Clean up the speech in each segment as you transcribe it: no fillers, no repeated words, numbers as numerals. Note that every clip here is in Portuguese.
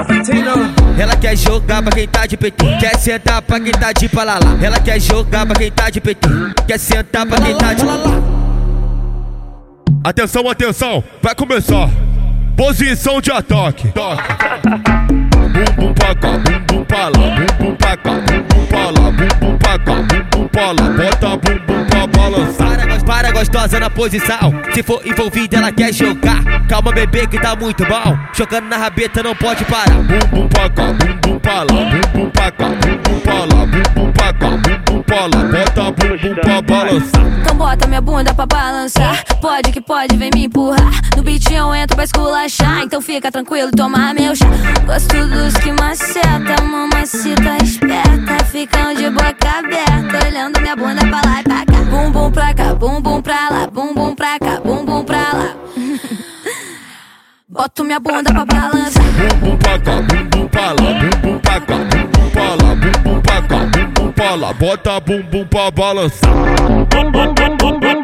Ela quer jogar pra quem tá de PT, quer sentar pra quem tá de palalá. Ela quer jogar pra quem tá de PT, quer sentar pra quem tá de palalá. Atenção, atenção, vai começar. Posição de ataque. Bum bum pra cá, bum bum pra lá, bum bum pra cá, bum bum pra lá, bum bum pra cá, bum bum pra lá. Bota bum bum pra balançar. Para gostosa na posição, se for envolvida ela quer jogar. Calma bebê que tá muito bom, jogando na rabeta não pode parar. Bum bum pra cá, bum bum pra lá, bum bum pra cá, bum bum pra lá, bum bum pra cá, bum bum pra lá. Bota bum bum pra balançar. Então bota minha bunda pra balançar, pode que pode, vem me empurrar. No beat eu entro pra esculachar, então fica tranquilo, toma meu chá. Gosto dos que maceta, mamacita esperta, ficam de boca aberta, olhando minha bunda pra lá e pra cá. Bum bum pra cá, bum bum pra lá, bum bum pra cá, bum bum pra lá. Boto minha bunda pra balançar. Bum bum pra cá, bum bum pra lá, bum bum pra cá, bum bum pra lá, bum bum pra cá, bum bum pra lá. Bota bum bum pra balançar. Bum bum bum bum bum.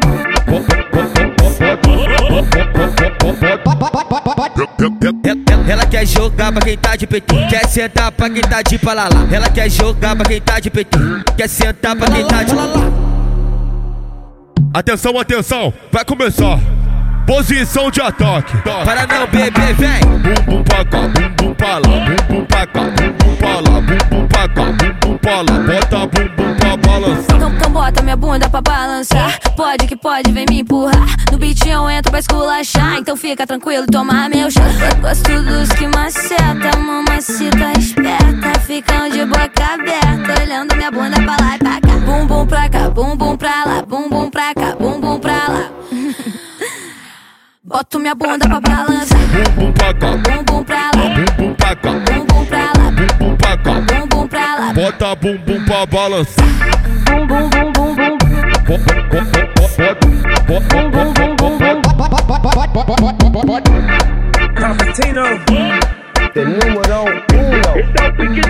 Ela quer jogar pra quem tá de PT, quer sentar pra quem tá de palalá. Ela quer jogar pra quem tá de PT, quer sentar pra quem tá de palalá. Atenção, atenção, vai começar. Posição de ataque. Para não bebê, vem. Bum bum pra cá, bum bum pra lá, bum bum pra cá, bum bum pra lá, bum bum pra cá, bum bum pra lá. Bota bum bum pra balançar. Então bota minha bunda pra balançar, pode que pode, vem me empurrar. No beat eu entro pra esculachar, então fica tranquilo, toma meu chá. Gosto dos que maceta, mamacita esperta, ficam de boca aberta, olhando minha bunda pra lá e pra cá. Bum bum pra cá, bum bum pra lá, bum bum pra cá, bum bum pra lá. Boto minha bunda pra balançar. Bum bum pra cá, bum bum pra lá, bum bum pra cá, bum bum pra lá, bum bum pra cá, bum bum pra lá. bota bum bum pra balançar. Bum bum bum bum bum. Bum bum bum bum bum. Cappuccino, the número uno.